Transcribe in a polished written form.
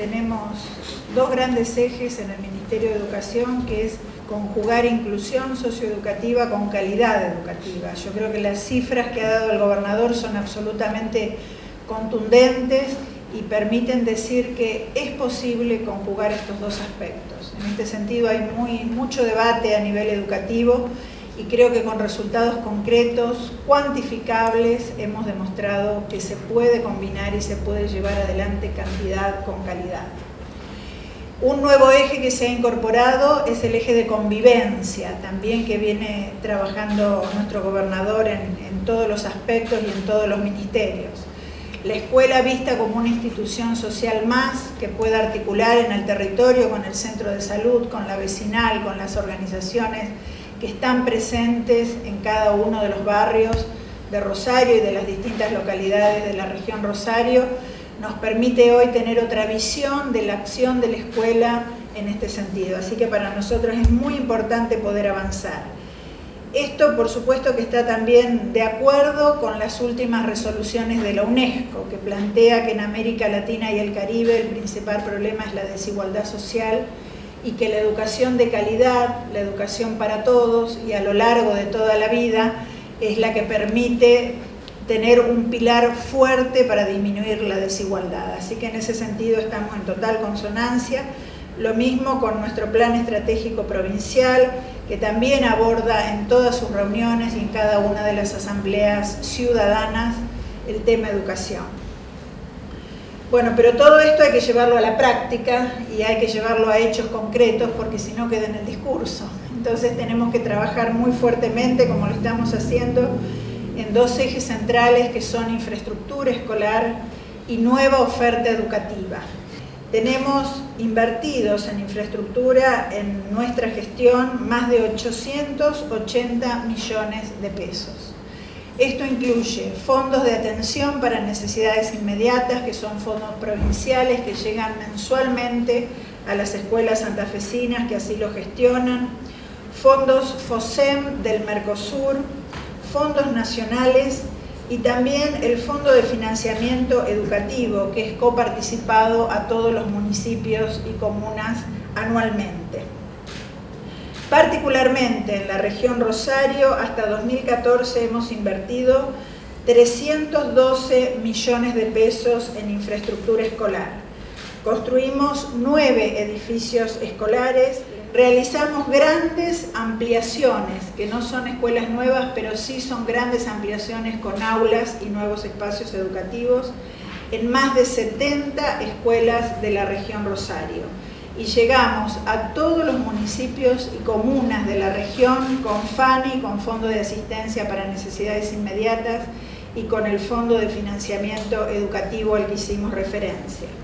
tenemos dos grandes ejes en el Ministerio de Educación, que es conjugar inclusión socioeducativa con calidad educativa. Yo creo que las cifras que ha dado el gobernador son absolutamente contundentes y permiten decir que es posible conjugar estos dos aspectos. En este sentido hay mucho debate a nivel educativo y creo que con resultados concretos, cuantificables, hemos demostrado que se puede combinar y se puede llevar adelante cantidad con calidad. Un nuevo eje que se ha incorporado es el eje de convivencia, también que viene trabajando nuestro gobernador en todos los aspectos y en todos los ministerios. La escuela vista como una institución social más que pueda articular en el territorio con el centro de salud, con la vecinal, con las organizaciones que están presentes en cada uno de los barrios de Rosario y de las distintas localidades de la región Rosario, nos permite hoy tener otra visión de la acción de la escuela en este sentido. Así que para nosotros es muy importante poder avanzar. Esto, por supuesto, que está también de acuerdo con las últimas resoluciones de la UNESCO, que plantea que en América Latina y el Caribe el principal problema es la desigualdad social y que la educación de calidad, la educación para todos y a lo largo de toda la vida es la que permite tener un pilar fuerte para disminuir la desigualdad. Así que en ese sentido estamos en total consonancia. Lo mismo con nuestro plan estratégico provincial, que también aborda en todas sus reuniones y en cada una de las asambleas ciudadanas el tema educación. Bueno, pero todo esto hay que llevarlo a la práctica y hay que llevarlo a hechos concretos porque si no queda en el discurso. Entonces tenemos que trabajar muy fuertemente, como lo estamos haciendo, en dos ejes centrales que son infraestructura escolar y nueva oferta educativa. Tenemos invertidos en infraestructura en nuestra gestión más de 880 millones de pesos. Esto incluye fondos de atención para necesidades inmediatas, que son fondos provinciales que llegan mensualmente a las escuelas santafesinas que así lo gestionan, fondos FOSEM del Mercosur, fondos nacionales y también el Fondo de Financiamiento Educativo, que es coparticipado a todos los municipios y comunas anualmente. Particularmente en la región Rosario, hasta 2014 hemos invertido 312 millones de pesos en infraestructura escolar. Construimos 9 edificios escolares, realizamos grandes ampliaciones, que no son escuelas nuevas, pero sí son grandes ampliaciones con aulas y nuevos espacios educativos en más de 70 escuelas de la región Rosario. Y llegamos a todos los municipios y comunas de la región con FANI, con Fondo de Asistencia para Necesidades Inmediatas y con el Fondo de Financiamiento Educativo al que hicimos referencia.